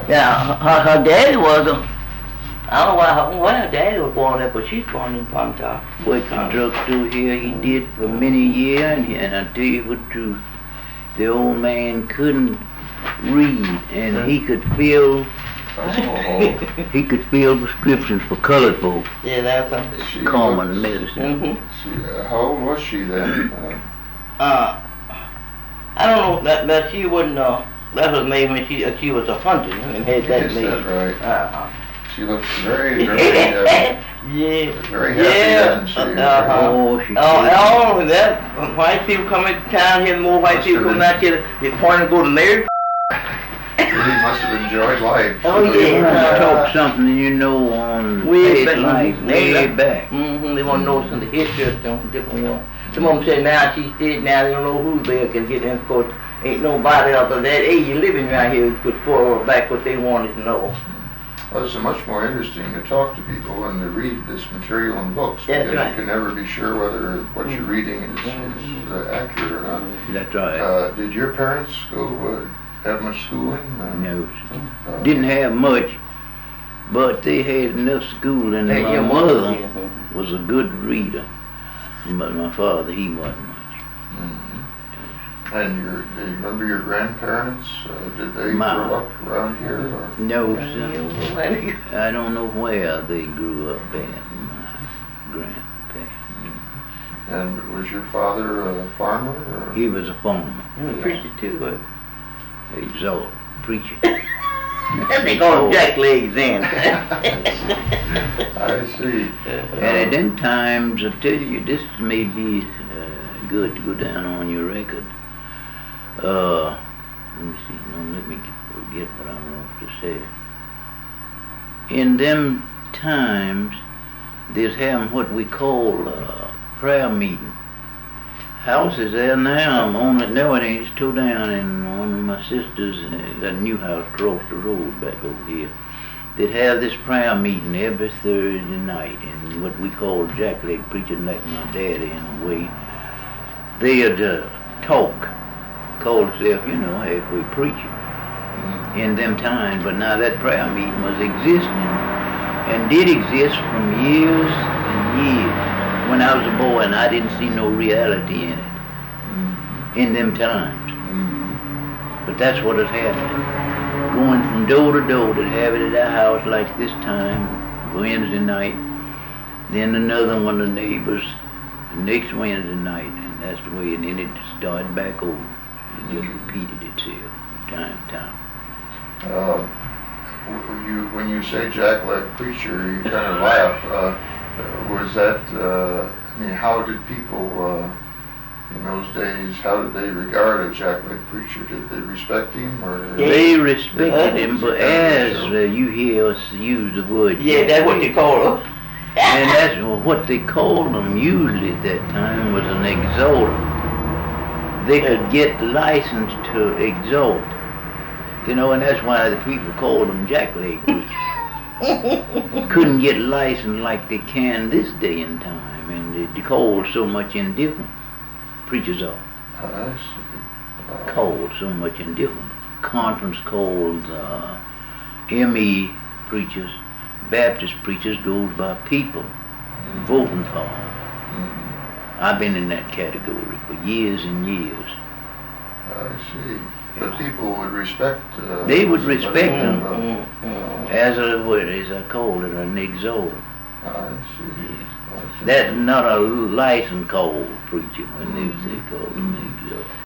Now, her daddy was a, I don't know why her daddy was born there, but she's born in Pontown. Worked the drugstore here, he did for many years, and I tell you the truth, the old man couldn't read, and he could fill prescriptions for colored folks. Yeah, that's a common medicine. How old was she then? I don't know that she wouldn't. That was made when she was 100 and had that made. Is that right? She looks very, yeah. very happy then. Oh, that white people come into town here, more white people come out here. They point to go to marriage. He must have enjoyed life. Oh yeah. Talk something you know on way past life, way back. They want to know some of the history of some different ones. Some of them say now she's dead, now they don't know who they can get in. Of course, ain't nobody else of that age living right here could forward back what they wanted to know. Well, it's much more interesting to talk to people and to read this material in books. That's right. You can never be sure whether what you're reading is accurate or not. That's right. Did your parents go have much schooling? No, didn't have much, but they had enough schooling. And my mother was a good reader, but my father, he wasn't much. And do you remember your grandparents? Did they grow up around here? Or? No, son. I don't know where they grew up at, my grandparents. And was your father a farmer? Or? He was a farmer. He was a preacher too, but exalt preacher. They call him Jack Legs then. I see. And at them times, I tell you, this may be good to go down on your record. Let me see. No, let me forget what I want to say. In them times, there's having what we call prayer meeting. Houses there now, I'm on it nowadays, tore down, and one of my sisters got a new house across the road back over here. They'd have this prayer meeting every Thursday night, and what we call jackleg preaching, like my daddy in a way. They'd talk, call themselves, halfway preaching in them times, but now that prayer meeting was existing, and did exist from years and years. When I was a boy, and I didn't see no reality in it, in them times. But that's what had happened. Going from door to door, they'd have it at our house like this time, Wednesday night, then another one of the neighbors, the next Wednesday night, and that's the way, and then it started back over. It just repeated itself from time to time. When you say jackleg preacher, you kind of laugh. Was that, how did people in those days, how did they regard a jackleg preacher? Did they respect him? Or they respected him, but as you hear us use the word jackleg, that's what they call him. And that's what they called them usually at that time was an exalter. They could get licensed to exalt, and that's why the people called them jackleg preachers. Couldn't get licensed like they can this day and time, and they called so much indifferent. Preachers are called so much indifferent. Conference calls, ME preachers, Baptist preachers goes by people voting for them. I've been in that category for years and years. I see. But people would respect. They would respect them as I called it, an exalter. I see. Yes. That's not a license called preacher when they called them exalter.